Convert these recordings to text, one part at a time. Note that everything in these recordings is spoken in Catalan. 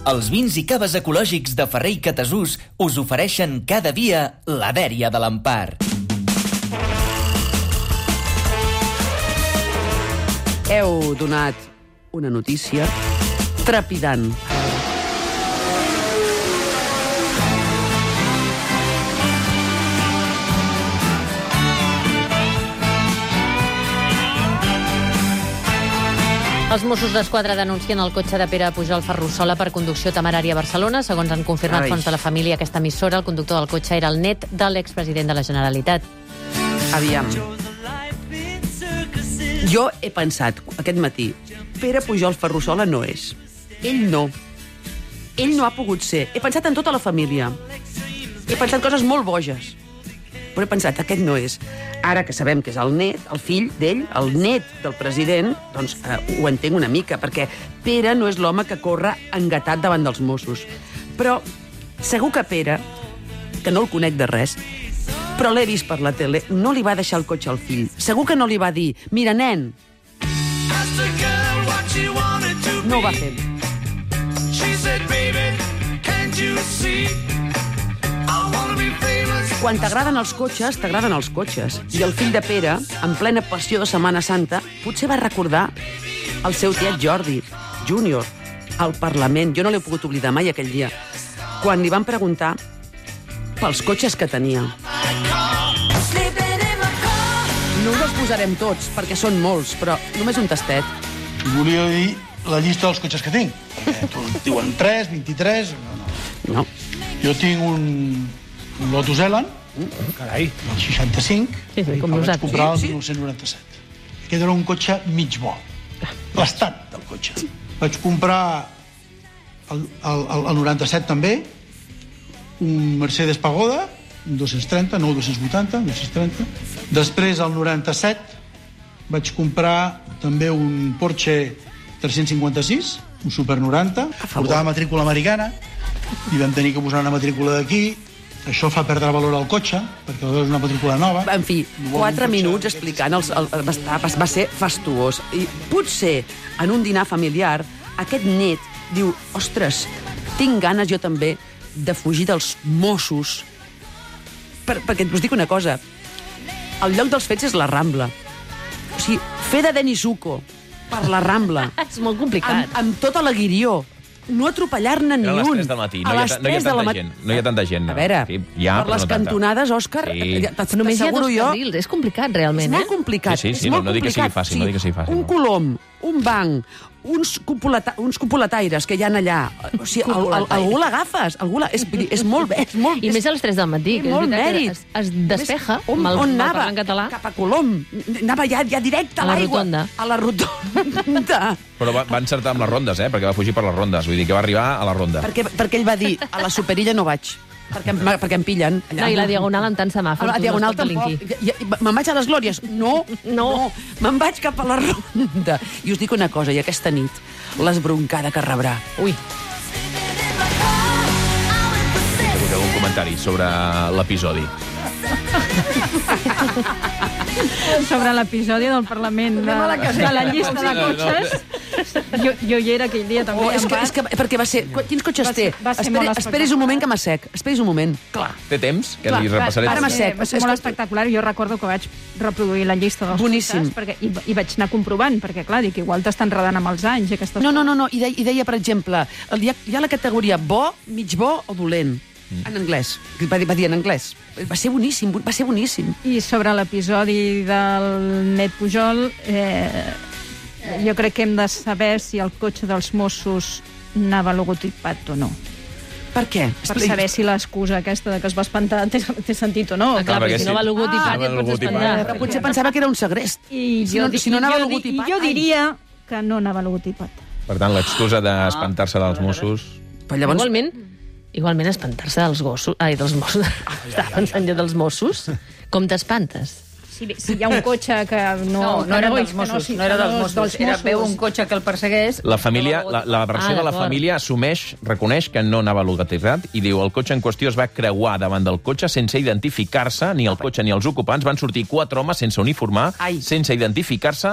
Els vins i caves ecològics de Ferrer i Catasús us ofereixen cada dia la dèria de l'Empar. Heu donat una notícia trepidant. Els Mossos d'Esquadra denuncien el cotxe de Pere Pujol Ferrusola per conducció temerària a Barcelona. Segons han confirmat fonts de la família, aquesta emissora, el conductor del cotxe era el net de l'expresident de la Generalitat. Aviam. Jo he pensat aquest matí, Pere Pujol Ferrusola no és. Ell no. Ell no ha pogut ser. He pensat en tota la família. He pensat coses molt boges. Però he pensat, aquest no és. Ara que sabem que és el net, el fill d'ell, el net del president, doncs ho entenc una mica, perquè Pere no és l'home que corre engatat davant dels Mossos. Però segur que Pere, que no el conec de res, però l'he vist per la tele, no li va deixar el cotxe al fill. Segur que no li va dir, mira, nen. No ho va fer. Quan t'agraden els cotxes, t'agraden els cotxes. I el fill de Pere, en plena passió de Setmana Santa, potser va recordar el seu tiet Jordi, júnior, al Parlament. Jo no l'he pogut oblidar mai aquell dia, quan li van preguntar pels cotxes que tenia. No us els posarem tots, perquè són molts, però només un tastet. Volia dir la llista dels cotxes que tinc. Tu diuen 3, 23... No. Jo tinc un Lotus Elan, Carai. del 65, Sí, com que vaig nosaltres. comprar el 1997. Aquest era un cotxe mig bo. L'estat del cotxe. Vaig comprar el 97 també, un Mercedes Pagoda, un 230, no 280, 230. Després, el 97, vaig comprar també un Porsche 356, un Super 90, portava matrícula americana, i vam tenir que posar una matrícula d'aquí. Això fa perdre valor al cotxe, perquè és una matrícula nova. En fi, 4 minuts explicant, va ser fastuós. I potser, en un dinar familiar, aquest net diu, ostres, tinc ganes jo també de fugir dels Mossos. Perquè us dic una cosa, el lloc dels fets és la Rambla. O sigui, fer de Denis Zuko per la Rambla. És molt complicat. Amb tota la guirió. No atropellar-ne ni un. A les 3 del matí. No hi ha tanta gent. No hi ha tanta gent. A veure, per les cantonades, Òscar, Només hi ha dos carrils. És complicat, realment, és molt complicat. Sí, és molt no dic que sigui complicat. fàcil, no dic que sigui fàcil. Un colom, un banc, uns copulataires que hi ha allà. O sigui, algú l'agafes. És molt bé. I més a les 3 del matí, que és molt veritat que mèrit. es despeja, On anava? en català. Cap a Colom. Anava ja directe a l'aigua. A la rotonda. A la rotonda. Però va encertar amb les rondes, perquè va fugir per les rondes. Vull dir que va arribar a la ronda. Perquè ell va dir, a la Superilla no vaig. Perquè em pillen. No, i la Diagonal amb tant semàfor. A la Diagonal tampoc. Me'n vaig a les Glòries? No. Me'n vaig cap a la ronda. I us dic una cosa, i aquesta nit, l'esbroncada que rebrà. Ui. Teniu algun comentari sobre l'episodi? Sobre l'episodi del Parlament de la llista de cotxes. Jo hi era aquell dia també. Perquè va ser... Quins cotxes té? Esperis un moment que m'assec. Esperis un moment. Clar. Té temps? Que li repassaré. Ara m'assec. Va ser molt espectacular. Jo recordo que vaig reproduir la llista dels boníssim cotxes i vaig anar comprovant, perquè, clar, dic, igual t'està enredant amb els anys. No. I deia, per exemple, hi ha la categoria bo, mig bo o dolent. En anglès. Va dir en anglès. Va ser boníssim, va ser boníssim. I sobre l'episodi del net Pujol, jo crec que hem de saber si el cotxe dels Mossos anava logotipat o no. Per què? Per saber si l'excusa aquesta de que es va espantar té sentit o no. Clar, perquè si no va logotipat ja et pots espantar. Però potser pensava que era un segrest. I si no anava logotipat... Jo diria que no anava logotipat. Per tant, l'excusa d'espantar-se dels Mossos... Igualment espantar-se dels gossos... Ai, dels Mossos. Estava pensant jo dels Mossos. Com t'espantes? Si hi ha un cotxe que no era dels Mossos, no era dels Mossos. Veu un cotxe que el persegueix... La versió de la família assumeix, reconeix que no anava logotipat i diu el cotxe en qüestió es va creuar davant del cotxe sense identificar-se, ni el cotxe ni els ocupants. Van sortir 4 homes sense uniformar, sense identificar-se,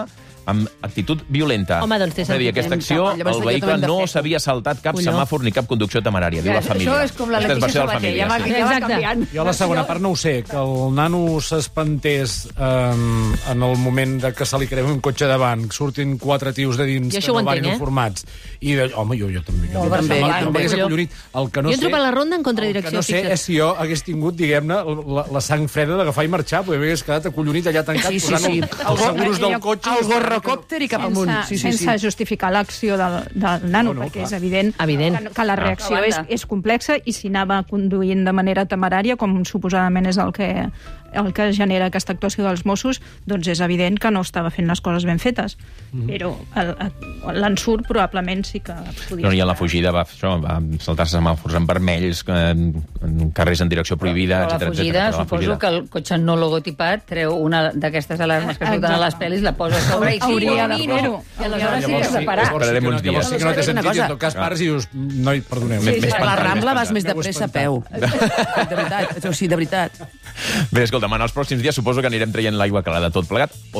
amb actitud violenta. Home, doncs té Previ sentit. aquesta acció, Llavors, el jo vehicle també hem de no fer. s'havia saltat cap semàfor ni cap conducció temerària. Diu la família. Això és com la Aquesta Letícia versió de la Sabater, família, sí. ja va Exacte. canviant. Jo a la segona part no ho sé, que el nano s'espantés en el moment de que se li creu un cotxe davant, surtin 4 tios de dins Jo que això ho no van entenc, informats. I home, jo també. No, també, jo també. M'hagués acollonit. El que no Jo entro sé, per la ronda en el que contradirecció, no sé fixa't. és si jo hagués tingut, diguem-ne, la sang freda d'agafar i marxar, perquè m'hagués quedat acollonit allà tancat, Sí, sí, posant sí. els seguros del cotxe. El gorrocòpter i cap amunt. Sí, sí, sí. Sense justificar l'acció del nano, No, perquè clar. és evident, Evident. que la reacció A és, banda. és complexa i si anava conduint de manera temerària, com suposadament és el que genera aquesta actuació dels Mossos, doncs és evident que no estava fent les coses ben fetes. Però l'ensurt probablement sí que podia... No, i a la fugida va saltar-se semàfors en vermells, en carrers en direcció prohibida, Però la etcètera, fugida, etcètera. suposo que el cotxe no logotipat treu una d'aquestes alarmes que surten a les pel·lis, la posa a sobre i Hauria de camino. fer-ho. I aleshores sí que has de parar. Esperarem uns dies. Llavors sí que no té Una sentit, cosa. i en tot cas pares i dius, noi, perdoneu. Més Per la espantant, Rambla més vas més de M'heu pressa a espantat. peu. De veritat, o sigui, de veritat. Bé, escolta, en els pròxims dies suposo que anirem traient l'aigua calada tot plegat.